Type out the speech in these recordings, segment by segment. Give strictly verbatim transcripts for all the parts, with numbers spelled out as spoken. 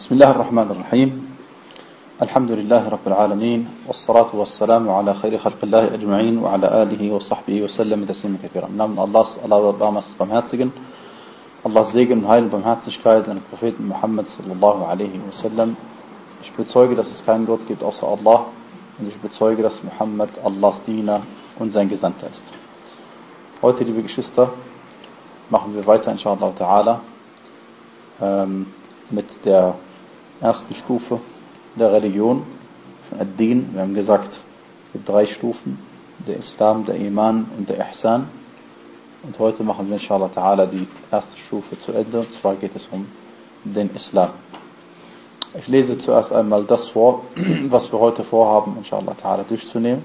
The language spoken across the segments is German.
بسم الله الرحمن الرحيم الحمد لله رب العالمين والصلاة والسلام على خير خلق الله أجمعين وعلى آله وصحبه وسلم تسليما كثيرا. Im Namen Allahs, Allah Barmers Barmherzigen, Allahs Segen und Heil und Barmherzigkeit an den Propheten Muhammad sallallahu alaihi wasallam. Ich bezeuge, dass es keinen Gott gibt außer Allah und ich bezeuge, dass Muhammad Allahs Diener und sein Gesandter ist. Heute, liebe Geschwister, machen wir weiter, inshallah ta'ala, ähm, mit der ersten Stufe der Religion, von Ad-Din. Wir haben gesagt, es gibt drei Stufen, der Islam, der Iman und der Ihsan. Und heute machen wir inshallah ta'ala die erste Stufe zu Ende, und zwar geht es um den Islam. Ich lese zuerst einmal das vor, was wir heute vorhaben, inshallah ta'ala durchzunehmen.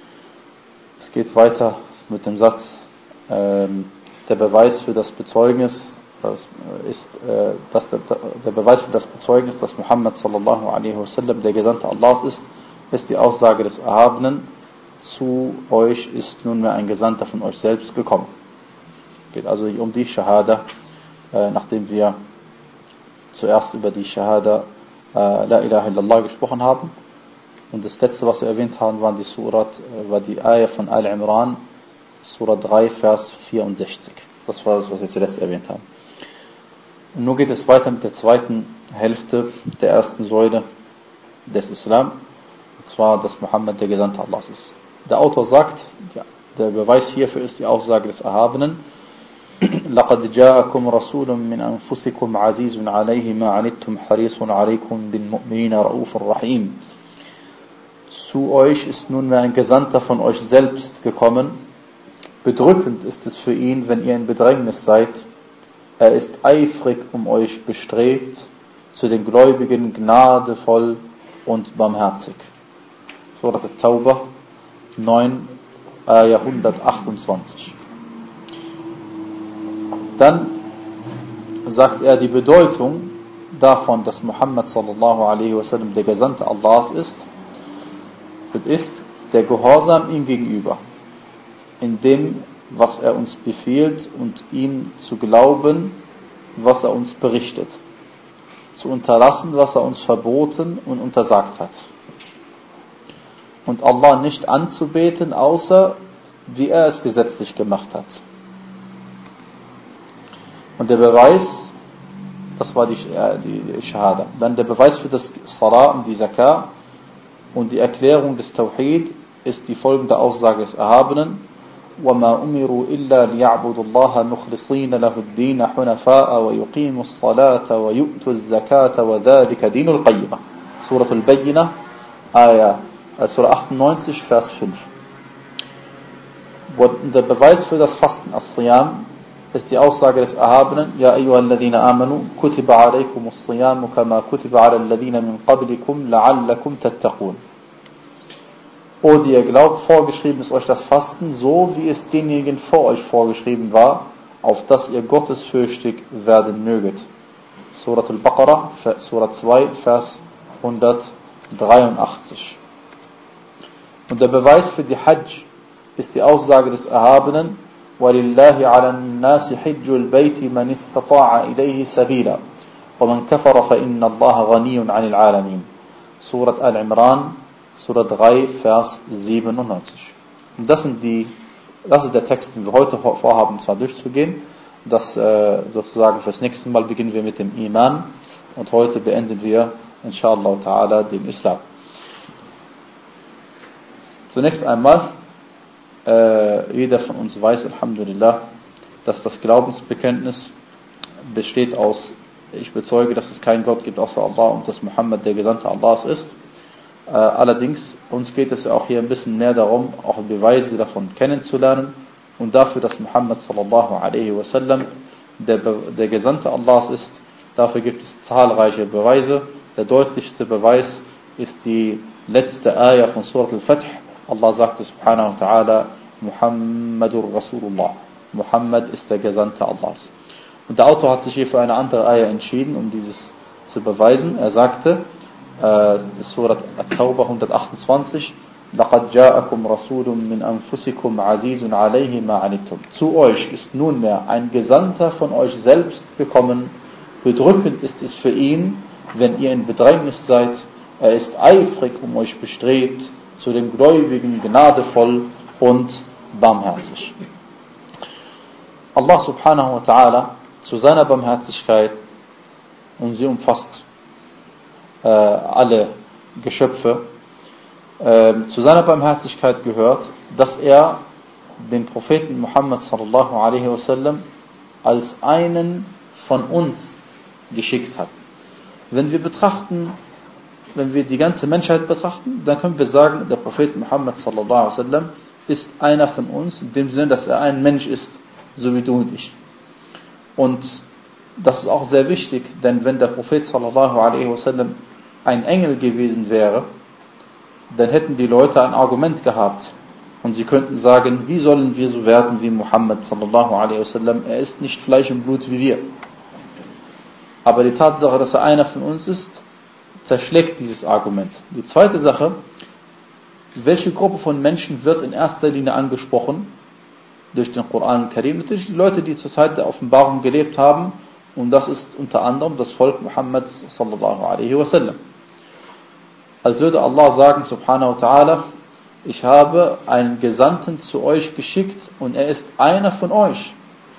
Es geht weiter mit dem Satz, ähm, der Beweis für das Bezeugnis Das ist, äh, dass der, der Beweis für das Bezeugnis, dass Muhammad sallallahu alaihi wasallam der Gesandte Allahs ist, ist die Aussage des Erhabenen: Zu euch ist nunmehr ein Gesandter von euch selbst gekommen. Es geht also um die Shahada, äh, nachdem wir zuerst über die Shahada äh, La ilaha illallah gesprochen haben. Und das letzte, was wir erwähnt haben, waren die Surat, äh, war die Ayah von Al-Imran, Surah drei, Vers vierundsechzig. Das war das, was wir zuletzt erwähnt haben. Und nun geht es weiter mit der zweiten Hälfte der ersten Säule des Islam, und zwar, dass Muhammad der Gesandte Allahs ist. Der Autor sagt, ja, der Beweis hierfür ist die Aussage des Erhabenen: لَقَدْ جَاءَكُمْ رَسُولٌ مِّنْ أَنفُسِكُمْ عَزِيزٌ عَلَيْهِ مَا عَنِتُّمْ حَرِيصٌ عَلَيْكُمْ بِالْمُؤْمِنِينَ رَءُوفٌ رَحِيمٌ. Zu euch ist nunmehr ein Gesandter von euch selbst gekommen. Bedrückend ist es für ihn, wenn ihr in Bedrängnis seid. Er ist eifrig um euch bestrebt, zu den Gläubigen gnadevoll und barmherzig. Surat At-Tawbah neun, Ayah hundertachtundzwanzig. Dann sagt er, die Bedeutung davon, dass Muhammad sallallahu alaihi wasallam der Gesandte Allahs ist, ist der Gehorsam ihm gegenüber, in dem, was er uns befiehlt, und ihm zu glauben, was er uns berichtet, zu unterlassen, was er uns verboten und untersagt hat, und Allah nicht anzubeten, außer wie er es gesetzlich gemacht hat. Und der Beweis, das war die, äh, die, die Shahada. Dann der Beweis für das Salah und die Zakah und die Erklärung des Tawhid ist die folgende Aussage des Erhabenen: وَمَا أُمِرُوا إِلَّا لِيَعْبُدُوا اللَّهَ مُخْلِصِينَ لَهُ الدِّينَ حُنَفَاءَ وَيُقِيمُوا الصَّلَاةَ وَيُؤْتُوا الزَّكَاةَ وَذَلِكَ دِينُ الْقَيِّمَةِ. Surah Al-Bayyinah, Ayah, Surah achtundneunzig, Vers fünf. Und der Beweis für das Fasten, As-Siyam, ist die Aussage des Erhabenen: Ja ayyuhalladhina amanu kutiba alaykumus siyamu kama kutiba ala alladhina min qablikum la'allakum tattaqun. O die ihr glaubt, vorgeschrieben ist euch das Fasten, so wie es denjenigen vor euch vorgeschrieben war, auf dass ihr gottesfürchtig werden möget. Surat Al-Baqarah, Surah zwei, Vers hundertdreiundachtzig. Und der Beweis für die Hajj ist die Aussage des Erhabenen: وَلِلَّهِ عَلَى النَّاسِ حِجُّ الْبَيْتِ مَنِ اسْتَطَاعَ إِلَيْهِ سَبِيلًا وَمَنْ كَفَرَ فَإِنَّ اللَّهَ غَنِيٌّ عَنِ الْعَالَمِينَ. Surat Al-Imran, Surah drei, Vers siebenundneunzig. Und das sind die, das ist der Text, den wir heute vorhaben, zwar durchzugehen. Das äh, sozusagen fürs nächste Mal beginnen wir mit dem Iman, und heute beenden wir inshallah ta'ala den Islam. Zunächst einmal, äh, jeder von uns weiß, Alhamdulillah, dass das Glaubensbekenntnis besteht aus: Ich bezeuge, dass es keinen Gott gibt außer Allah und dass Muhammad der Gesandte Allahs ist. Äh, allerdings, uns geht es ja auch hier ein bisschen mehr darum, auch Beweise davon kennenzulernen, und dafür, dass Muhammad sallallahu alaihi wasallam der, der Gesandte Allahs ist, dafür gibt es zahlreiche Beweise. Der deutlichste Beweis ist die letzte Ayah von Surat Al-Fath. Allah sagte subhanahu wa ta'ala: Muhammadur Rasulullah. Muhammad ist der Gesandte Allahs. Und der Autor hat sich hier für eine andere Ayah entschieden, um dieses zu beweisen. Er sagte, äh, Surat At-Tawbah hundertachtundzwanzig: لَقَدْ جَاءَكُمْ رَسُولٌ مِّنْ أَنفُسِكُمْ عَزِيزٌ عَلَيْهِ مَا عَنِتُّمْ. Zu euch ist nunmehr ein Gesandter von euch selbst gekommen, Bedrückend ist es für ihn, wenn ihr in Bedrängnis seid. Er ist eifrig um euch bestrebt, zu den Gläubigen gnadevoll und barmherzig. Allah subhanahu wa ta'ala zu seiner Barmherzigkeit, und sie umfasst äh, alle Geschöpfe, äh, zu seiner Barmherzigkeit gehört, dass er den Propheten Muhammad sallallahu alaihi wasallam als einen von uns geschickt hat. Wenn wir betrachten, wenn wir die ganze Menschheit betrachten, dann können wir sagen, der Prophet Muhammad sallallahu alaihi wasallam ist einer von uns, in dem Sinne, dass er ein Mensch ist, so wie du und ich. Und das ist auch sehr wichtig, denn wenn der Prophet sallallahu alaihi wasallam ein Engel gewesen wäre, dann hätten die Leute ein Argument gehabt und sie könnten sagen, wie sollen wir so werden wie Muhammad sallallahu alaihi wasallam? Er ist nicht Fleisch und Blut wie wir. Aber die Tatsache, dass er einer von uns ist, zerschlägt dieses Argument. Die zweite Sache, welche Gruppe von Menschen wird in erster Linie angesprochen durch den Koran Karim? Natürlich die Leute, die zur Zeit der Offenbarung gelebt haben, und das ist unter anderem das Volk Muhammads sallallahu alaihi wasallam. Als würde Allah sagen, subhanahu wa ta'ala, ich habe einen Gesandten zu euch geschickt und er ist einer von euch.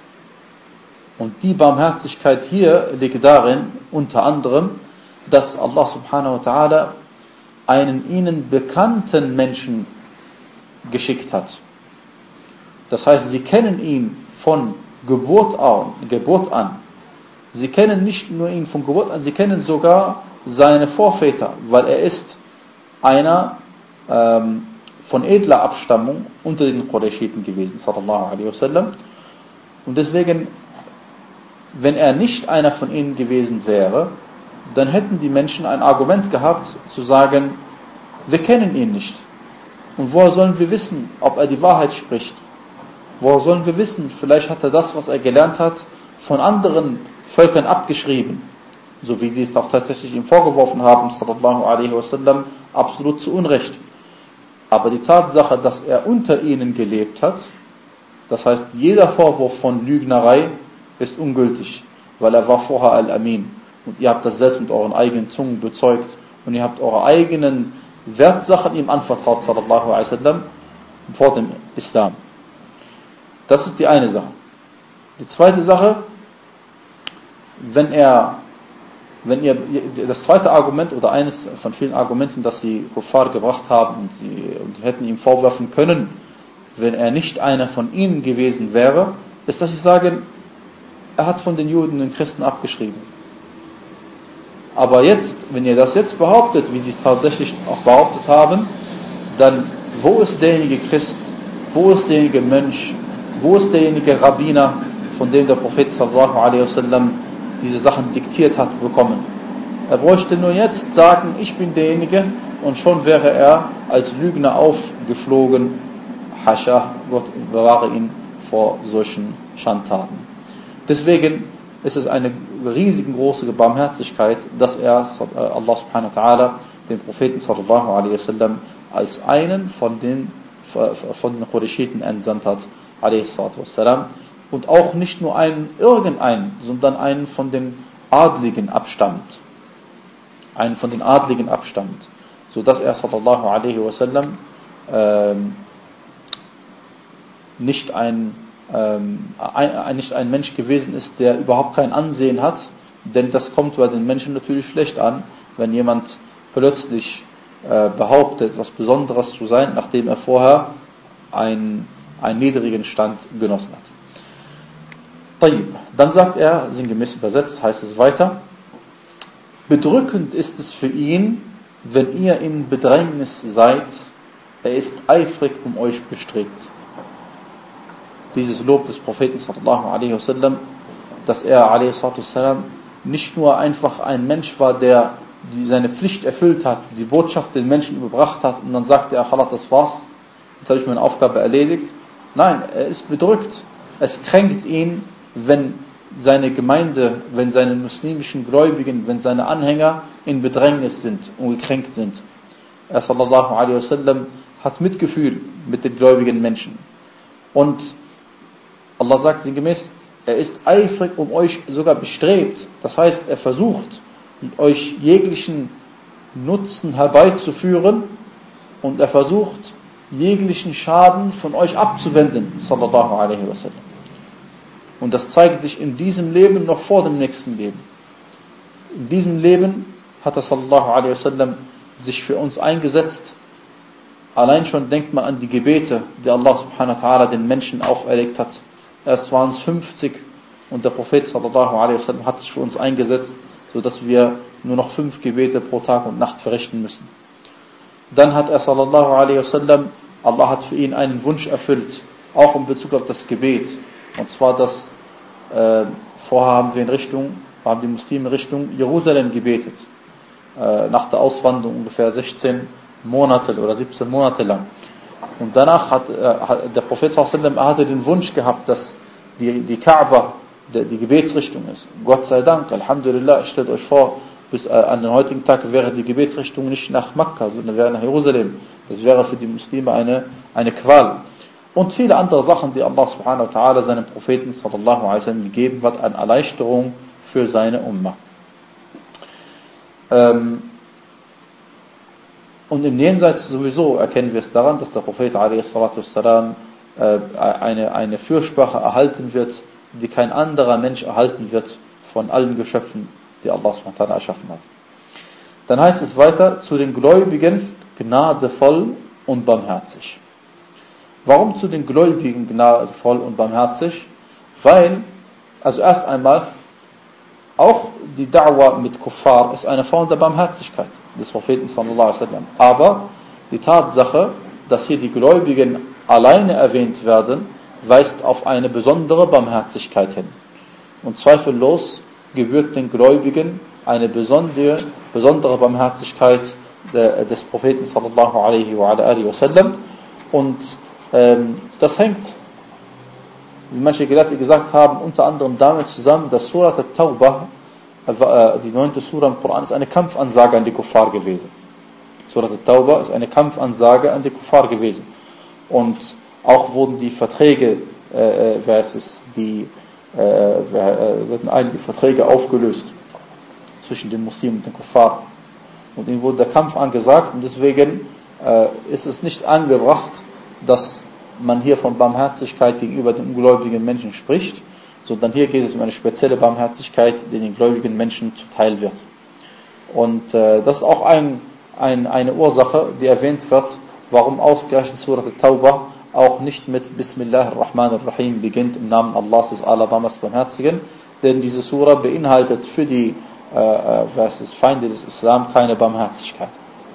Und die Barmherzigkeit hier liegt darin, unter anderem, dass Allah subhanahu wa ta'ala einen ihnen bekannten Menschen geschickt hat. Das heißt, sie kennen ihn von Geburt an, Geburt an. Sie kennen nicht nur ihn von Geburt an, sie kennen sogar seine Vorväter, weil er ist einer ähm, von edler Abstammung unter den Qurayshiten gewesen, sallallahu alaihi wasallam. Und deswegen, wenn er nicht einer von ihnen gewesen wäre, dann hätten die Menschen ein Argument gehabt, zu sagen, wir kennen ihn nicht. Und woher sollen wir wissen, ob er die Wahrheit spricht? Woher sollen wir wissen, vielleicht hat er das, was er gelernt hat, von anderen Völkern abgeschrieben, so wie sie es auch tatsächlich ihm vorgeworfen haben, sallallahu alaihi wasallam, absolut zu Unrecht. Aber die Tatsache, dass er unter ihnen gelebt hat, das heißt, jeder Vorwurf von Lügnerei ist ungültig, weil er war vorher Al-Amin. Und ihr habt das selbst mit euren eigenen Zungen bezeugt und ihr habt eure eigenen Wertsachen ihm anvertraut, sallallahu alaihi wasallam, vor dem Islam. Das ist die eine Sache. Die zweite Sache, wenn er, wenn ihr, das zweite Argument oder eines von vielen Argumenten, das sie Kuffar gebracht haben und sie und hätten ihm vorwerfen können, wenn er nicht einer von ihnen gewesen wäre, ist, dass sie sagen, er hat von den Juden und den Christen abgeschrieben. Aber jetzt, wenn ihr das jetzt behauptet, wie sie es tatsächlich auch behauptet haben, dann wo ist derjenige Christ, wo ist derjenige Mönch, wo ist derjenige Rabbiner, von dem der Prophet sallallahu alaihi wasallam diese Sachen diktiert hat, bekommen? Er bräuchte nur jetzt sagen, ich bin derjenige, und schon wäre er als Lügner aufgeflogen. Hascha, Gott bewahre ihn vor solchen Schandtaten. Deswegen ist es eine riesengroße Barmherzigkeit, dass er, Allah subhanahu wa ta'ala, den Propheten sallallahu alaihi wasallam als einen von den, von den Qurayshiten entsandt hat, alaihi salatu wassalam, und auch nicht nur einen, irgendeinen, sondern einen von den Adligen abstammt. Einen von den Adligen abstammt. So dass er sallallahu alaihi wasallam ähm, nicht ein Ähm, ein, nicht ein Mensch gewesen ist, der überhaupt kein Ansehen hat, denn das kommt bei den Menschen natürlich schlecht an, wenn jemand plötzlich äh, behauptet, etwas Besonderes zu sein, nachdem er vorher einen, einen niedrigen Stand genossen hat. Tayyib. Dann sagt er, sinngemäß übersetzt, heißt es weiter, bedrückend ist es für ihn, wenn ihr in Bedrängnis seid, er ist eifrig um euch bestrebt. Dieses Lob des Propheten sallallahu alaihi wasallam, dass er alaihi wasallam nicht nur einfach ein Mensch war, der die seine Pflicht erfüllt hat, die Botschaft den Menschen überbracht hat und dann sagte er, Khalat, das war's, jetzt habe ich meine Aufgabe erledigt. Nein, er ist bedrückt. Es kränkt ihn, wenn seine Gemeinde, wenn seine muslimischen Gläubigen, wenn seine Anhänger in Bedrängnis sind und gekränkt sind. Er sallallahu alaihi wasallam hat Mitgefühl mit den gläubigen Menschen. Und Allah sagt sinngemäß, er ist eifrig um euch sogar bestrebt. Das heißt, er versucht, euch jeglichen Nutzen herbeizuführen und er versucht, jeglichen Schaden von euch abzuwenden, sallallahu alaihi wasallam. Und das zeigt sich in diesem Leben noch vor dem nächsten Leben. In diesem Leben hat er sallallahu alaihi wasallam sich für uns eingesetzt. Allein schon denkt man an die Gebete, die Allah subhanahu wa ta'ala den Menschen auferlegt hat. Erst waren es fünfzig und der Prophet sallallahu alaihi wasallam hat sich für uns eingesetzt, sodass wir nur noch fünf Gebete pro Tag und Nacht verrichten müssen. Dann hat er sallallahu alaihi wasallam, Allah hat für ihn einen Wunsch erfüllt, auch in Bezug auf das Gebet. Und zwar das äh, vorher haben wir in Richtung, haben die Muslime in Richtung Jerusalem gebetet. Äh, nach der Auswanderung ungefähr sechzehn Monate oder siebzehn Monate lang. Und danach hat, äh, hat der Prophet sallallahu alaihi wasallam, er hatte den Wunsch gehabt, dass die, die Kaaba die, die Gebetsrichtung ist. Gott sei Dank, Alhamdulillah, stellt euch vor, bis äh, an den heutigen Tag wäre die Gebetsrichtung nicht nach Mekka, sondern wäre nach Jerusalem. Das wäre für die Muslime eine, eine Qual. Und viele andere Sachen, die Allah subhanahu wa ta'ala seinem Propheten sallallahu alaihi wasallam gegeben hat, an Erleichterung für seine Ummah. Ähm, und im Jenseits sowieso erkennen wir es daran, dass der Prophet alaihi salatu wassalam, äh, eine, eine Fürsprache erhalten wird, die kein anderer Mensch erhalten wird von allen Geschöpfen, die Allah subhanahu wa ta'ala erschaffen hat. Dann heißt es weiter, zu den Gläubigen gnadevoll und barmherzig. Warum zu den Gläubigen gnadevoll und barmherzig? Weil, also erst einmal, auch die Da'wah mit Kuffar ist eine Form der Barmherzigkeit des Propheten sallallahu alaihi wasallam. Aber die Tatsache, dass hier die Gläubigen alleine erwähnt werden, weist auf eine besondere Barmherzigkeit hin. Und zweifellos gebührt den Gläubigen eine besondere, besondere Barmherzigkeit des Propheten sallallahu alaihi wasallam. Und ähm, das hängt, wie manche Gelehrte gesagt haben, unter anderem damit zusammen, dass Surat al-Tawbah, äh, die neunte Surah im Koran, ist eine Kampfansage an die Kuffar gewesen. Surat al-Tawbah ist eine Kampfansage an die Kuffar gewesen. Und auch wurden die Verträge, äh, wer ist es, die, äh, wurden einige Verträge aufgelöst zwischen den Muslimen und den Kuffar. Und ihnen wurde der Kampf angesagt und deswegen äh, ist es nicht angebracht, dass man hier von Barmherzigkeit gegenüber den ungläubigen Menschen spricht, sondern hier geht es um eine spezielle Barmherzigkeit, die den gläubigen Menschen zuteil wird. Und äh, das ist auch ein, ein, eine Ursache, die erwähnt wird, warum ausgerechnet Surat al-Tawbah auch nicht mit Bismillahir Rahmanir Rahim beginnt, im Namen Allahs des Allerbarmers Barmherzigen, denn diese Surah beinhaltet für die äh, versus Feinde des Islam keine Barmherzigkeit.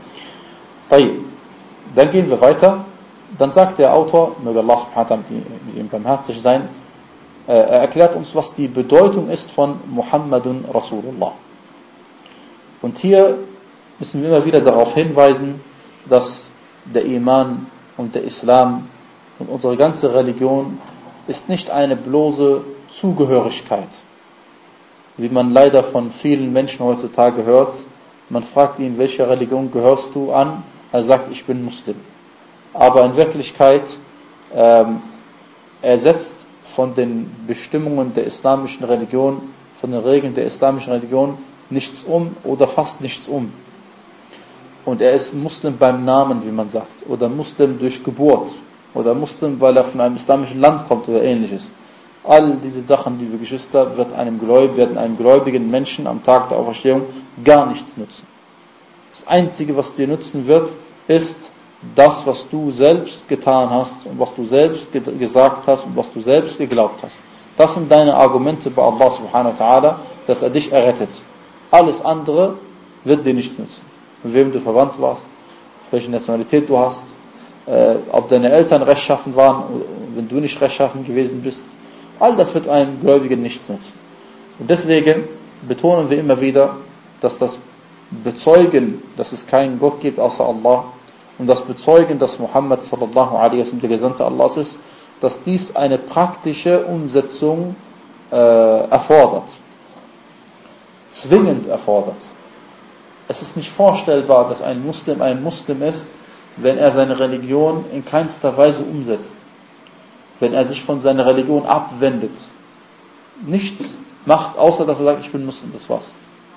Dann gehen wir weiter. Dann sagt der Autor, möge Allah subhanahu wa ta'ala mit ihm barmherzig sein, äh, er erklärt uns, was die Bedeutung ist von Muhammadun Rasulullah. Und hier müssen wir immer wieder darauf hinweisen, dass der Iman und der Islam und unsere ganze Religion ist nicht eine bloße Zugehörigkeit, wie man leider von vielen Menschen heutzutage hört. Man fragt ihn, welcher Religion gehörst du an? Er sagt, ich bin Muslim. Aber in Wirklichkeit ähm, er setzt von den Bestimmungen der islamischen Religion, von den Regeln der islamischen Religion nichts um oder fast nichts um. Und er ist Muslim beim Namen, wie man sagt, oder Muslim durch Geburt, oder Muslim, weil er von einem islamischen Land kommt oder ähnliches. All diese Sachen, liebe Geschwister, wird einem Gläubigen, werden einem gläubigen Menschen am Tag der Auferstehung gar nichts nützen. Das Einzige, was dir nützen wird, ist das, was du selbst getan hast und was du selbst ge- gesagt hast und was du selbst geglaubt hast. Das sind deine Argumente bei Allah subhanahu wa ta'ala, dass er dich errettet. Alles andere wird dir nichts nützen. Mit wem du verwandt warst, welche Nationalität du hast, äh, ob deine Eltern rechtschaffen waren, wenn du nicht rechtschaffen gewesen bist. All das wird einem Gläubigen nichts nützen. Und deswegen betonen wir immer wieder, dass das Bezeugen, dass es keinen Gott gibt außer Allah, und das Bezeugen, dass Muhammad sallallahu alaihi wasallam der Gesandte Allahs ist, dass dies eine praktische Umsetzung äh, erfordert. Zwingend erfordert. Es ist nicht vorstellbar, dass ein Muslim ein Muslim ist, wenn er seine Religion in keinster Weise umsetzt. Wenn er sich von seiner Religion abwendet. nichts macht, außer dass er sagt, ich bin Muslim, das war's.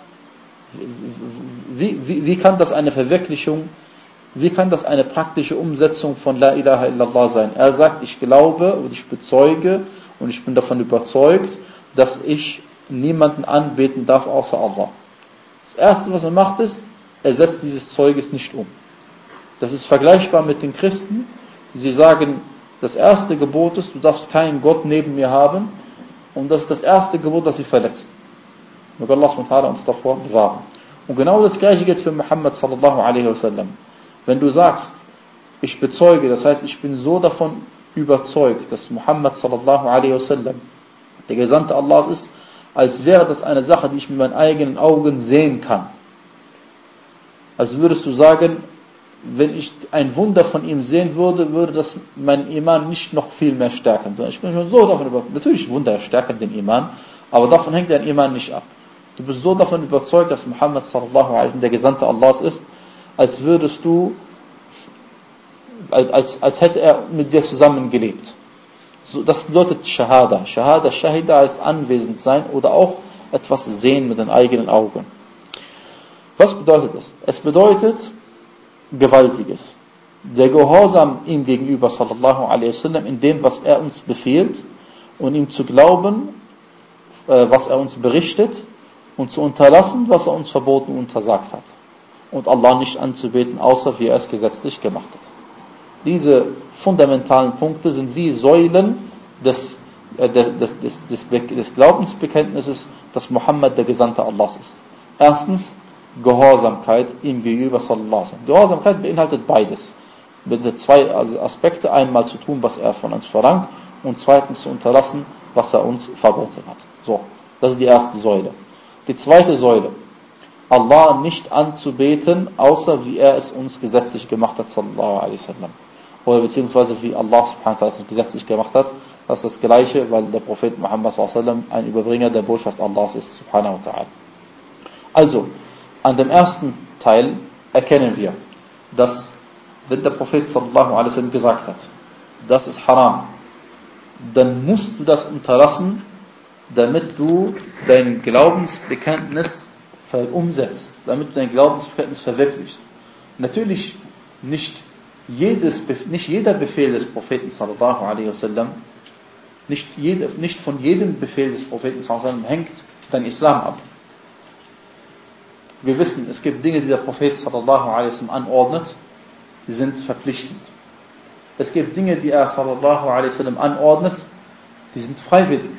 Wie, wie, wie kann das eine Verwirklichung, wie kann das eine praktische Umsetzung von La ilaha illallah sein? Er sagt, ich glaube und ich bezeuge und ich bin davon überzeugt, dass ich niemanden anbeten darf außer Allah. Das Erste, was er macht, ist, er setzt dieses Zeugnis nicht um. Das ist vergleichbar mit den Christen. Sie sagen, das erste Gebot ist, du darfst keinen Gott neben mir haben, und das ist das erste Gebot, das sie verletzen. Möge Allah subhanahu wa ta'ala uns davor bewahren. Und genau das gleiche gilt für Muhammad sallallahu alaihi wasallam. Wenn du sagst, ich bezeuge, das heißt, ich bin so davon überzeugt, dass Muhammad sallallahu alaihi wasallam der Gesandte Allahs ist, als wäre das eine Sache, die ich mit meinen eigenen Augen sehen kann. Als würdest du sagen, wenn ich ein Wunder von ihm sehen würde, würde das meinen Iman nicht noch viel mehr stärken. Sondern ich bin schon so davon überzeugt. Natürlich, Wunder stärken den Iman, aber davon hängt dein Iman nicht ab. Du bist so davon überzeugt, dass Muhammad sallallahu alaihi wasallam der Gesandte Allahs ist, als würdest du, als, als, als hätte er mit dir zusammengelebt. So, das bedeutet Shahada. Shahada, Shahida heißt anwesend sein oder auch etwas sehen mit den eigenen Augen. Was bedeutet das? Es bedeutet Gewaltiges. Der Gehorsam ihm gegenüber, sallallahu alaihi wasallam, in dem, was er uns befiehlt, und ihm zu glauben, was er uns berichtet, und zu unterlassen, was er uns verboten und untersagt hat. Und Allah nicht anzubeten, außer wie er es gesetzlich gemacht hat. Diese fundamentalen Punkte sind wie Säulen des, äh, des, des, des, des Glaubensbekenntnisses, dass Muhammad der Gesandte Allahs ist. Erstens, Gehorsamkeit ihm gegenüber, sallallahu alaihi wasallam. Gehorsamkeit beinhaltet beides. Mit zwei Aspekte, einmal zu tun, was er von uns verlangt, und zweitens zu unterlassen, was er uns verboten hat. So, das ist die erste Säule. Die zweite Säule, Allah nicht anzubeten, außer wie er es uns gesetzlich gemacht hat, sallallahu alaihi wasallam. Oder beziehungsweise wie Allah subhanahu wa ta'ala es uns gesetzlich gemacht hat. Das ist das Gleiche, weil der Prophet Muhammad sallallahu alaihi wasallam ein Überbringer der Botschaft Allahs ist, subhanahu wa ta'ala. Also, an dem ersten Teil erkennen wir, dass wenn der Prophet sallallahu alaihi wasallam gesagt hat, das ist haram, dann musst du das unterlassen, damit du dein Glaubensbekenntnis umsetzt, damit du dein Glaubensbekenntnis verwirklichst. Natürlich nicht, jedes, nicht jeder Befehl des Propheten sallallahu alaihi wasallam, nicht, jede, nicht von jedem Befehl des Propheten sallallahu alaihi wasallam hängt dein Islam ab. Wir wissen, es gibt Dinge, die der Prophet sallallahu alaihi wasallam anordnet, die sind verpflichtend. Es gibt Dinge, die er sallallahu alaihi wasallam anordnet, die sind freiwillig.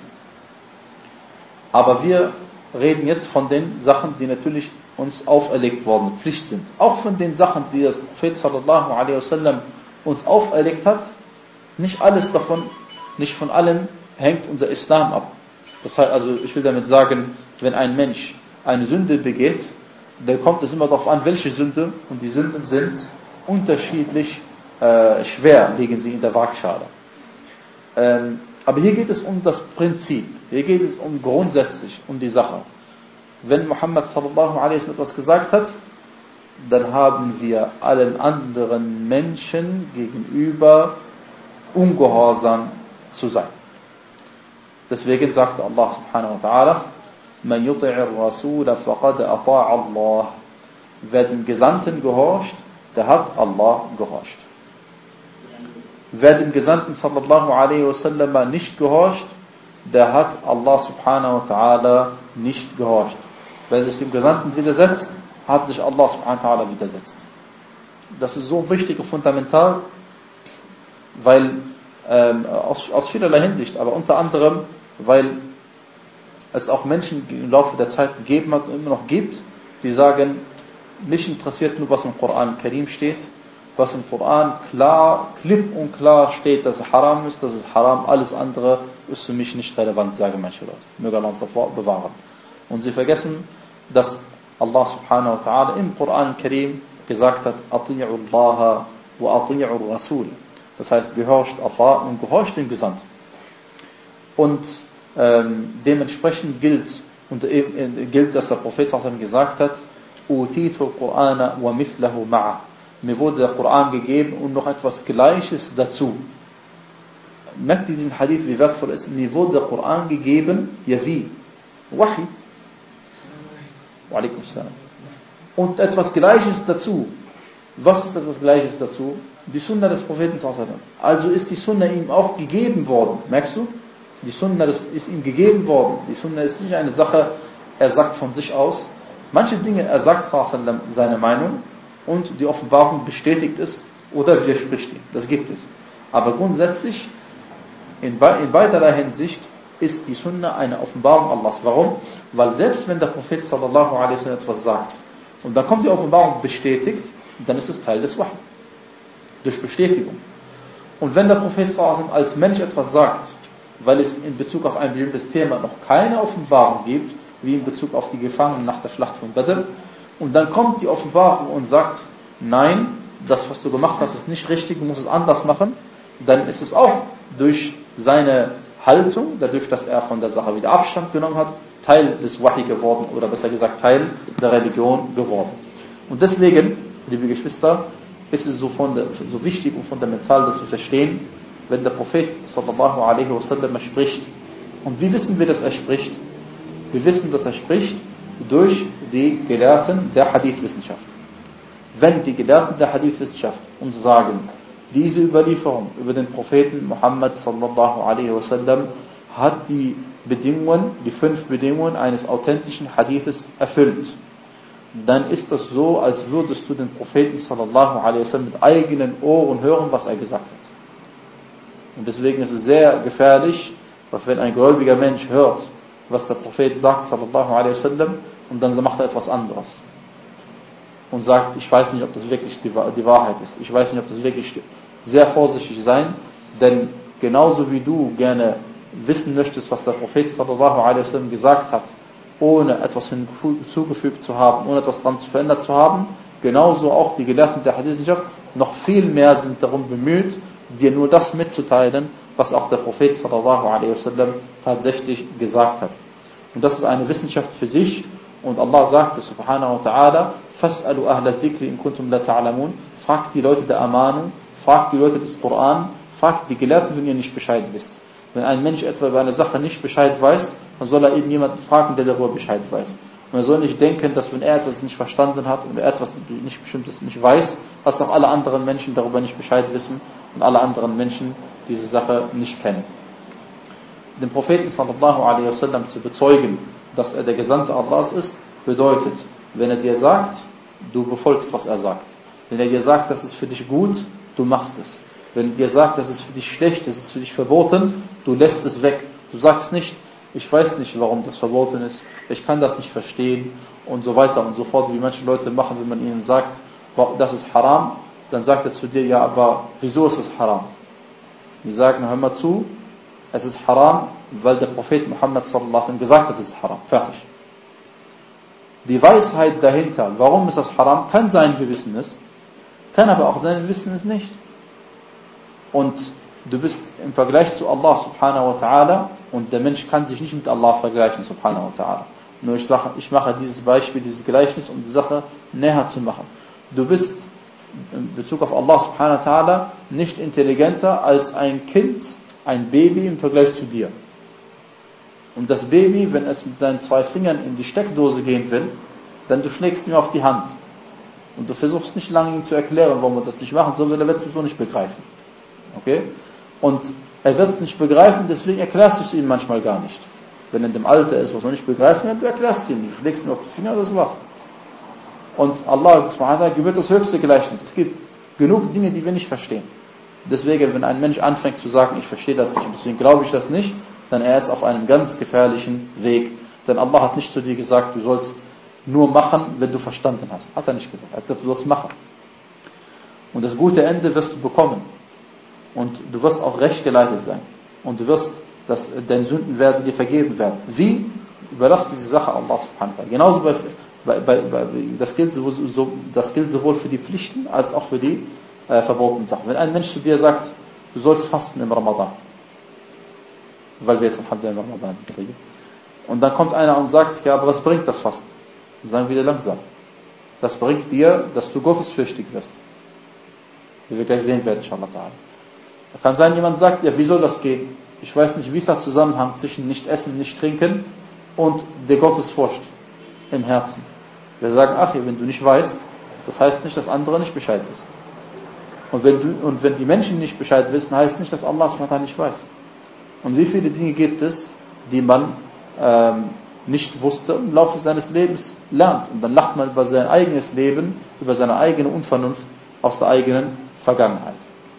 Aber wir reden jetzt von den Sachen, die natürlich uns auferlegt worden, Pflicht sind. Auch von den Sachen, die der Prophet sallallahu alaihi wasallam uns auferlegt hat, nicht alles davon, nicht von allem hängt unser Islam ab. Das heißt also, ich will damit sagen, wenn ein Mensch eine Sünde begeht, dann kommt es immer darauf an, welche Sünde, und die Sünden sind unterschiedlich äh, schwer, liegen sie in der Waagschale. Ähm, aber hier geht es um das Prinzip, hier geht es um grundsätzlich um die Sache. Wenn Muhammad sallallahu alaihi wasallam etwas gesagt hat, dann haben wir allen anderen Menschen gegenüber ungehorsam zu sein. Deswegen sagte Allah subhanahu wa ta'ala, Man yuti'ir Rasula faqad ata'a Allah. Wer dem Gesandten gehorcht, der hat Allah gehorcht. Wer dem Gesandten sallallahu alaihi wasallam nicht gehorcht, der hat Allah subhanahu wa ta'ala nicht gehorcht. Wer sich dem Gesandten widersetzt, hat sich Allah subhanahu wa ta'ala widersetzt. Das ist so wichtig und fundamental, weil ähm, aus, aus vielerlei Hinsicht, aber unter anderem, weil es auch Menschen im Laufe der Zeit gegeben hat und immer noch gibt, die sagen, mich interessiert nur, was im Koran Karim steht, was im Koran klar, klipp und klar steht, dass es haram ist, das ist haram, alles andere ist für mich nicht relevant, sagen manche Leute. Möge Allah uns davor bewahren. Und sie vergessen, dass Allah subhanahu wa ta'ala im Koran Karim gesagt hat, Ati'u Allah wa Ati'u Rasul. Das heißt, gehorcht Allah und gehorcht dem Gesandten. Und ähm, dementsprechend gilt, und äh, gilt, dass der Prophet gesagt hat, Utitu al-Qur'ana wa mithlahu ma'a. Mir wurde der Koran gegeben und noch etwas Gleiches dazu. merkt ihr diesen Hadith, wie wertvoll es ist? Mir wurde der Koran gegeben, ja wie? Wahi. Wa alaikum salam. Und etwas Gleiches dazu. Was ist etwas Gleiches dazu? Die Sunna des Propheten sallallahu alaihi wasallam. Also ist die Sunna ihm auch gegeben worden. Merkst du? Die Sunna ist ihm gegeben worden. Die Sunna ist nicht eine Sache, er sagt von sich aus. Manche Dinge, er sagt sallallahu alaihi wasallam seine Meinung und die Offenbarung bestätigt es oder widerspricht ihm. Das gibt es. Aber grundsätzlich, in, in weiterer Hinsicht, ist die Sunna eine Offenbarung Allahs. Warum? Weil selbst wenn der Prophet sallallahu alaihi wasallam etwas sagt und dann kommt die Offenbarung bestätigt, dann ist es Teil des Wahy. Durch Bestätigung. Und wenn der Prophet sallallahu alaihi wasallam als Mensch etwas sagt, weil es in Bezug auf ein bestimmtes Thema noch keine Offenbarung gibt, wie in Bezug auf die Gefangenen nach der Schlacht von Badr, und dann kommt die Offenbarung und sagt, nein, das, was du gemacht hast, ist nicht richtig, du musst es anders machen, dann ist es auch durch seine Haltung, dadurch, dass er von der Sache wieder Abstand genommen hat, Teil des Wahy geworden, oder besser gesagt Teil der Religion geworden. Und deswegen, liebe Geschwister, ist es so, von der, so wichtig und fundamental, dass wir verstehen, wenn der Prophet sallallahu alaihi wasallam spricht. Und wie wissen wir, dass er spricht? Wir wissen, dass er spricht durch die Gelehrten der Hadith-Wissenschaft. Wenn die Gelehrten der Hadith-Wissenschaft uns sagen, diese Überlieferung über den Propheten Muhammad sallallahu alaihi wasallam hat die Bedingungen, die fünf Bedingungen eines authentischen Hadithes erfüllt, dann ist das so, als würdest du den Propheten sallallahu alaihi wasallam mit eigenen Ohren hören, was er gesagt hat. Und deswegen ist es sehr gefährlich, dass wenn ein gläubiger Mensch hört, was der Prophet sagt sallallahu alaihi wasallam, und dann macht er etwas anderes und sagt, ich weiß nicht, ob das wirklich die Wahrheit ist, ich weiß nicht, ob das wirklich stimmt. Sehr vorsichtig sein, denn genauso wie du gerne wissen möchtest, was der Prophet sallallahu alaihi wasallam gesagt hat, ohne etwas hinzugefügt zu haben, ohne etwas dran zu verändert zu haben, genauso auch die Gelehrten der Hadith-Wissenschaft noch viel mehr sind darum bemüht, dir nur das mitzuteilen, was auch der Prophet sallallahu alaihi wasallam tatsächlich gesagt hat. Und das ist eine Wissenschaft für sich. Und Allah sagte subhanahu wa ta'ala, فَاسْأَلُوا أَهْلَ الذِّكْرِ إِن كُنتُمْ لَا تَعْلَمُونَ. Fragt die Leute der Ermahnung, fragt die Leute des Koran, fragt die Gelehrten, wenn ihr nicht Bescheid wisst. Wenn ein Mensch etwa über eine Sache nicht Bescheid weiß, dann soll er eben jemanden fragen, der darüber Bescheid weiß. Und er soll nicht denken, dass wenn er etwas nicht verstanden hat und er etwas nicht Bestimmtes nicht weiß, dass auch alle anderen Menschen darüber nicht Bescheid wissen und alle anderen Menschen diese Sache nicht kennen. Den Propheten sallallahu alaihi wasallam zu bezeugen, dass er der Gesandte Allahs ist, bedeutet, wenn er dir sagt, du befolgst, was er sagt. Wenn er dir sagt, das ist für dich gut, du machst es. Wenn er dir sagt, das ist für dich schlecht, das ist für dich verboten, du lässt es weg. Du sagst nicht, ich weiß nicht, warum das verboten ist, ich kann das nicht verstehen und so weiter und so fort, wie manche Leute machen, wenn man ihnen sagt, das ist haram, dann sagt er zu dir, ja, aber wieso ist es haram? Wir sagen, hör mal zu, es ist haram, weil der Prophet Muhammad sallallahu alaihi wasallam gesagt hat, es ist haram. Fertig. Die Weisheit dahinter, warum ist das haram, kann sein, wir wissen es, kann aber auch sein, wir wissen es nicht. Und du bist im Vergleich zu Allah subhanahu wa ta'ala, und der Mensch kann sich nicht mit Allah vergleichen subhanahu wa ta'ala. Nur ich, sage, ich mache dieses Beispiel, dieses Gleichnis, um die Sache näher zu machen. Du bist in Bezug auf Allah subhanahu wa ta'ala nicht intelligenter als ein Kind, ein Baby im Vergleich zu dir. Und das Baby, wenn es mit seinen zwei Fingern in die Steckdose gehen will, dann du schlägst ihm auf die Hand. Und du versuchst nicht lange ihm zu erklären, warum er das nicht machen soll, weil er wird es sowieso nicht begreifen. Okay? Und er wird es nicht begreifen, deswegen erklärst du es ihm manchmal gar nicht. Wenn er in dem Alter ist, was er nicht begreifen kann, du erklärst es ihm nicht. Du schlägst ihm auf die Finger, das war's. Und Allah gewährt das höchste Gleichnis. Es gibt genug Dinge, die wir nicht verstehen. Deswegen, wenn ein Mensch anfängt zu sagen, ich verstehe das nicht, deswegen glaube ich das nicht, dann er ist auf einem ganz gefährlichen Weg. Denn Allah hat nicht zu dir gesagt, du sollst nur machen, wenn du verstanden hast. Hat er nicht gesagt. Er hat gesagt, du sollst machen. Und das gute Ende wirst du bekommen. Und du wirst auch recht geleitet sein. Und du wirst, dass deine Sünden werden dir vergeben werden. Wie? Überlass diese Sache Allah subhanahu wa ta'ala. Genauso bei, bei, bei, bei das, gilt sowohl, so, das gilt sowohl für die Pflichten als auch für die äh, verbotenen Sachen. Wenn ein Mensch zu dir sagt, du sollst fasten im Ramadan, weil wir jetzt alhamdulillah im Ramadan sind, und dann kommt einer und sagt, ja, aber was bringt das Fasten? Dann sagen wir dir langsam. Das bringt dir, dass du gottesfürchtig wirst. Wie wir gleich sehen werden, inshallah ta'ala. Es kann sein, jemand sagt, ja, wie soll das gehen? Ich weiß nicht, wie ist der Zusammenhang zwischen nicht essen, nicht trinken und der Gottesfurcht im Herzen. Wir sagen, ach, wenn du nicht weißt, das heißt nicht, dass andere nicht Bescheid wissen. Und wenn, du, und wenn die Menschen nicht Bescheid wissen, heißt nicht, dass Allah subhanahu wa ta'ala nicht weiß. Und wie viele Dinge gibt es, die man ähm, nicht wusste und im Laufe seines Lebens lernt. Und dann lacht man über sein eigenes Leben, über seine eigene Unvernunft aus der eigenen Vergangenheit.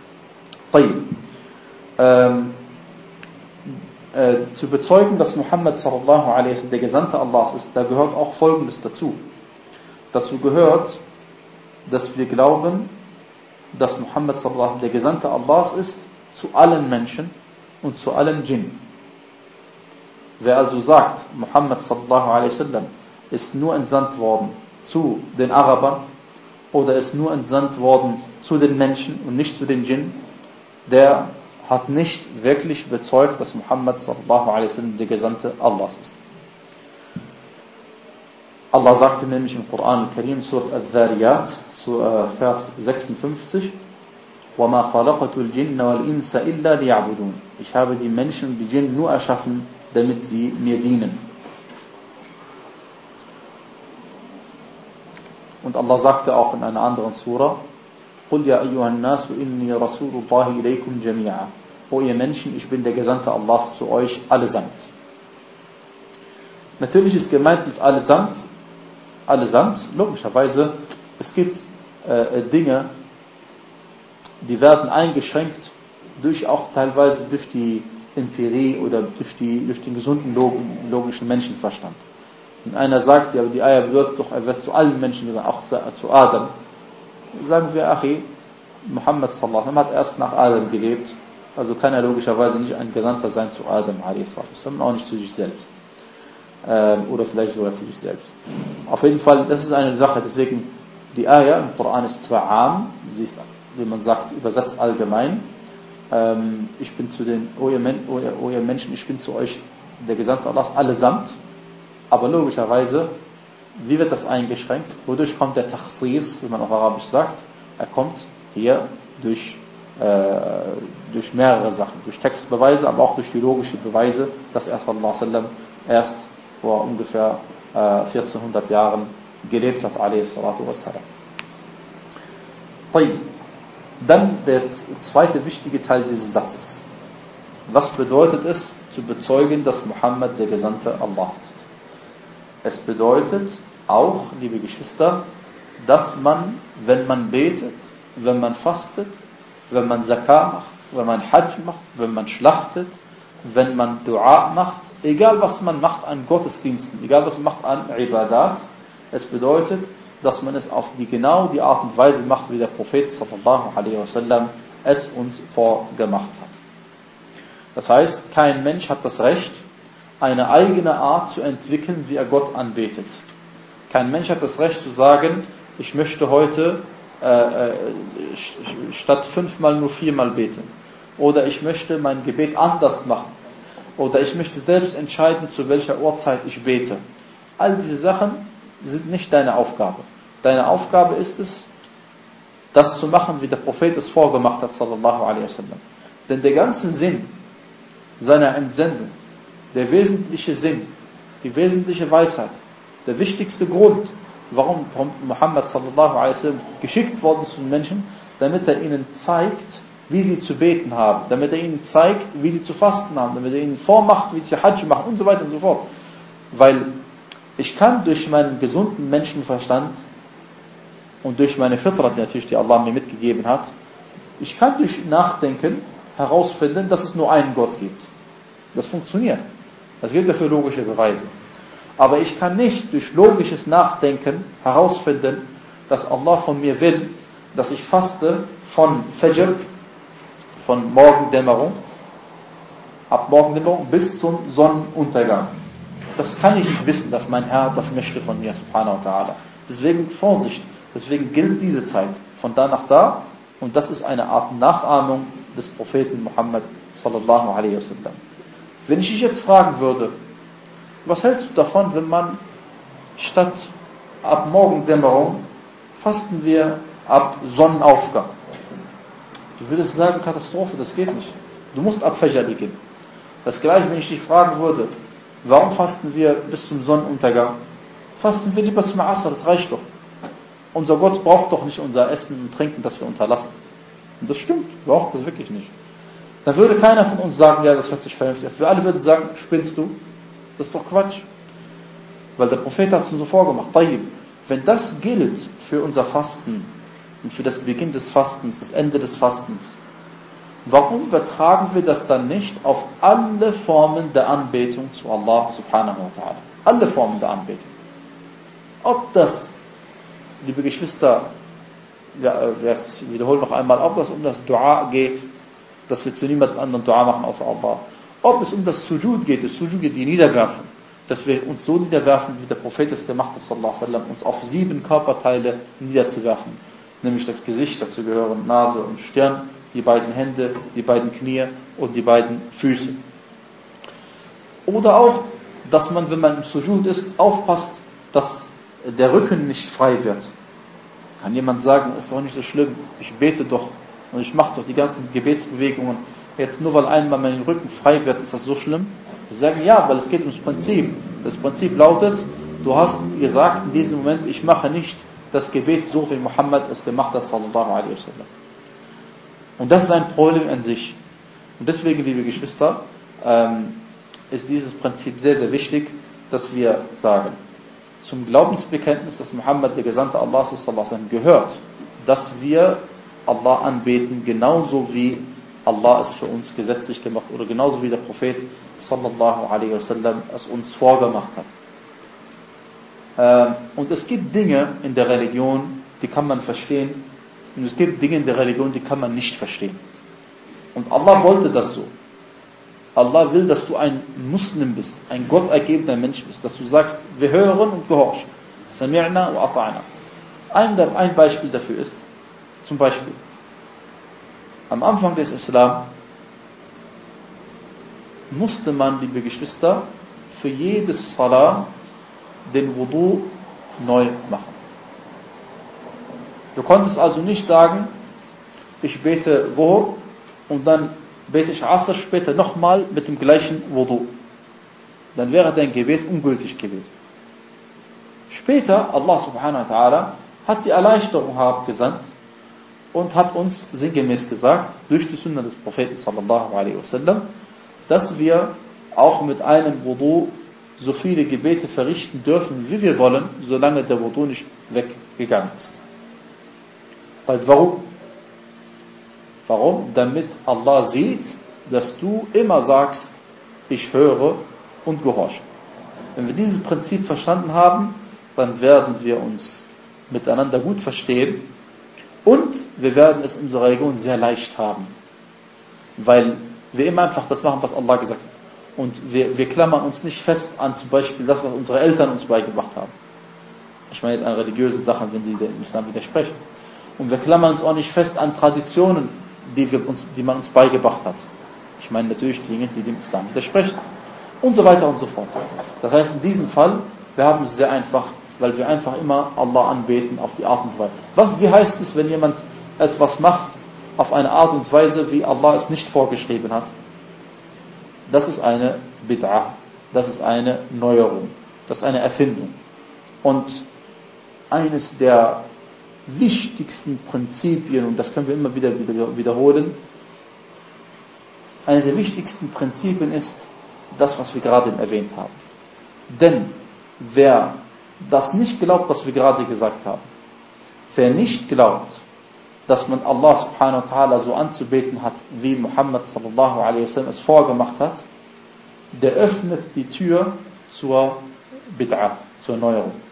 Ähm, äh, zu bezeugen, dass Muhammad sallallahu alaihi wasallam der Gesandte Allahs ist, da gehört auch Folgendes dazu. Dazu gehört, dass wir glauben, dass Muhammad sallallahu alaihi wasallam der Gesandte Allahs ist zu allen Menschen und zu allen Djinn. Wer also sagt, Muhammad sallallahu alaihi wasallam ist nur entsandt worden zu den Arabern oder ist nur entsandt worden zu den Menschen und nicht zu den Djinn, der hat nicht wirklich bezeugt, dass Muhammad sallallahu alaihi wasallam der Gesandte Allahs ist. Allah sagte nämlich im Koran al-Karim, Surat al-Dhariyat, Vers sechsundfünfzig, وَمَا خَلَقَتُ الْجِنَّ وَالْإِنسَ إِلَّا لِيَعْبُدُونَ. Ich habe die Menschen und die Djinn nur erschaffen, damit sie mir dienen. Und Allah sagte auch in einer anderen Surah, قُلْ يَا أَيُّهَا النَّاسُ إِنِّي رَسُولُ اللَّهِ إِلَيْكُمْ جَمِيعًا. O ihr Menschen, ich bin der Gesandte Allahs zu euch allesamt. Natürlich ist gemeint mit allesamt, allesamt, logischerweise, es gibt äh, Dinge, die werden eingeschränkt durch auch teilweise durch die Empirie oder durch, die, durch den gesunden logischen Menschenverstand. Wenn einer sagt, ja, die Eier wird doch, er wird zu allen Menschen gehören, auch zu, zu Adam. Sagen wir, Achi, Muhammad sallallahu alaihi wasallam hat erst nach Adam gelebt, also kann er logischerweise nicht ein Gesandter sein zu Adam alaihi wasallam, auch nicht zu sich selbst. Ähm, oder vielleicht sogar zu sich selbst. Auf jeden Fall, das ist eine Sache, deswegen, die Eier im Koran ist zwar am, sie ist, wie man sagt, übersetzt allgemein, ähm, ich bin zu den, o ihr, Men, o, ihr, o ihr Menschen, ich bin zu euch der Gesandte Allahs allesamt, aber logischerweise, wie wird das eingeschränkt? Wodurch kommt der Takhsis, wie man auf Arabisch sagt? Er kommt hier durch, äh, durch mehrere Sachen, durch Textbeweise, aber auch durch die logischen Beweise, dass er sallallahu alaihi wasallam erst vor ungefähr äh, vierzehnhundert Jahren gelebt hat, alaihi salatu wassalam. Dann der zweite wichtige Teil dieses Satzes. Was bedeutet es, zu bezeugen, dass Muhammad der Gesandte Allahs ist? Es bedeutet auch, liebe Geschwister, dass man, wenn man betet, wenn man fastet, wenn man Zakah macht, wenn man Hajj macht, wenn man schlachtet, wenn man Dua macht, egal was man macht an Gottesdiensten, egal was man macht an Ibadat, es bedeutet, dass man es auf die genau die Art und Weise macht, wie der Prophet sallallahu alaihi wasallam es uns vorgemacht hat. Das heißt, kein Mensch hat das Recht, eine eigene Art zu entwickeln, wie er Gott anbetet. Kein Mensch hat das Recht zu sagen, ich möchte heute äh, äh, statt fünfmal nur viermal beten. Oder ich möchte mein Gebet anders machen. Oder ich möchte selbst entscheiden, zu welcher Uhrzeit ich bete. All diese Sachen sind nicht deine Aufgabe. Deine Aufgabe ist es, das zu machen, wie der Prophet es vorgemacht hat, sallallahu alaihi wasallam. Denn der ganze Sinn seiner Entsendung, der wesentliche Sinn, die wesentliche Weisheit, der wichtigste Grund, warum Muhammad sallallahu alaihi wasallam geschickt worden ist zu den Menschen, damit er ihnen zeigt, wie sie zu beten haben, damit er ihnen zeigt, wie sie zu fasten haben, damit er ihnen vormacht, wie sie Hajj machen und so weiter und so fort. Weil ich kann durch meinen gesunden Menschenverstand und durch meine Fitra, die natürlich die Allah mir mitgegeben hat, ich kann durch Nachdenken herausfinden, dass es nur einen Gott gibt. Das funktioniert. Das gilt ja für logische Beweise. Aber ich kann nicht durch logisches Nachdenken herausfinden, dass Allah von mir will, dass ich faste von Fajr, von Morgendämmerung, ab Morgendämmerung bis zum Sonnenuntergang. Das kann ich nicht wissen, dass mein Herr das möchte von mir, subhanahu wa ta'ala. Deswegen Vorsicht, deswegen gilt diese Zeit von da nach da, und das ist eine Art Nachahmung des Propheten Muhammad sallallahu alaihi wasallam. Wenn ich dich jetzt fragen würde, was hältst du davon, wenn man statt ab Morgendämmerung fasten wir ab Sonnenaufgang? Du würdest sagen, Katastrophe, das geht nicht. Du musst ab Fajr gehen. Das gleiche, wenn ich dich fragen würde, warum fasten wir bis zum Sonnenuntergang? Fasten wir lieber zum Asr, das reicht doch. Unser Gott braucht doch nicht unser Essen und Trinken, das wir unterlassen. Und das stimmt, braucht das wirklich nicht. Da würde keiner von uns sagen, ja, das hört sich vernünftig an. Wir alle würden sagen, spinnst du? Das ist doch Quatsch. Weil der Prophet hat es uns so vorgemacht. Wenn das gilt für unser Fasten und für das Beginn des Fastens, das Ende des Fastens, warum übertragen wir das dann nicht auf alle Formen der Anbetung zu Allah subhanahu wa ta'ala? Alle Formen der Anbetung. Ob das, liebe Geschwister, ja, ich wiederhole noch einmal, ob das um das Dua geht, dass wir zu niemandem anderen Dua machen außer Allah. Ob es um das Sujud geht, das Sujud geht, die niederwerfen, dass wir uns so niederwerfen, wie der Prophet es gemacht hat, sallallahu alaihi wasallam, uns auf sieben Körperteile niederzuwerfen. Nämlich das Gesicht, dazu gehören Nase und Stirn, die beiden Hände, die beiden Knie und die beiden Füße. Oder auch, dass man, wenn man im Sujud ist, aufpasst, dass der Rücken nicht frei wird. Kann jemand sagen, ist doch nicht so schlimm, ich bete doch und ich mache doch die ganzen Gebetsbewegungen, jetzt nur weil einmal mein Rücken frei wird, ist das so schlimm? Wir sagen ja, weil es geht ums Prinzip. Das Prinzip lautet, du hast gesagt in diesem Moment, ich mache nicht das Gebet so, wie Muhammad es gemacht hat, sallallahu alaihi wasallam. Und das ist ein Problem an sich. Und deswegen, liebe Geschwister, ähm, ist dieses Prinzip sehr, sehr wichtig, dass wir sagen, zum Glaubensbekenntnis, dass Muhammad der Gesandte Allah sallallahu alaihi wasallam gehört, dass wir Allah anbeten, genauso wie Allah es für uns gesetzlich gemacht oder genauso wie der Prophet sallallahu alaihi wasallam es uns vorgemacht hat. Ähm, und es gibt Dinge in der Religion, die kann man verstehen, und es gibt Dinge in der Religion, die kann man nicht verstehen. Und Allah wollte das so. Allah will, dass du ein Muslim bist, ein gottergebener Mensch bist, dass du sagst, wir hören und gehorchen. Sami'na wa ata'na. Ein, ein Beispiel dafür ist, zum Beispiel, am Anfang des Islam musste man, liebe Geschwister, für jedes Salah den Wudu neu machen. Du konntest also nicht sagen, ich bete Wudu und dann bete ich Asr später nochmal mit dem gleichen Wudu. Dann wäre dein Gebet ungültig gewesen. Später, Allah subhanahu wa ta'ala hat die Erleichterung herabgesandt und hat uns sinngemäß gesagt, durch die Sunna des Propheten sallallahu alaihi wasallam, dass wir auch mit einem Wudu so viele Gebete verrichten dürfen, wie wir wollen, solange der Wudu nicht weggegangen ist. Weil warum? Warum? Damit Allah sieht, dass du immer sagst, ich höre und gehorche. Wenn wir dieses Prinzip verstanden haben, dann werden wir uns miteinander gut verstehen und wir werden es in unserer Religion sehr leicht haben. Weil wir immer einfach das machen, was Allah gesagt hat. Und wir, wir klammern uns nicht fest an zum Beispiel das, was unsere Eltern uns beigebracht haben. Ich meine an religiösen Sachen, wenn sie dem Islam widersprechen. Und wir klammern uns auch nicht fest an Traditionen, die, wir uns, die man uns beigebracht hat. Ich meine natürlich Dinge, die dem Islam widersprechen. Und so weiter und so fort. Das heißt, in diesem Fall, wir haben es sehr einfach, weil wir einfach immer Allah anbeten auf die Art und Weise. Was, wie heißt es, wenn jemand etwas macht auf eine Art und Weise, wie Allah es nicht vorgeschrieben hat? Das ist eine Bid'ah. Das ist eine Neuerung. Das ist eine Erfindung. Und eines der wichtigsten Prinzipien, und das können wir immer wieder wiederholen, eines der wichtigsten Prinzipien ist das, was wir gerade erwähnt haben. Denn wer das nicht glaubt, was wir gerade gesagt haben, wer nicht glaubt, dass man Allah subhanahu wa ta'ala so anzubeten hat, wie Muhammad sallallahu alaihi wasallam es vorgemacht hat, der öffnet die Tür zur Bid'ah, zur Neuerung.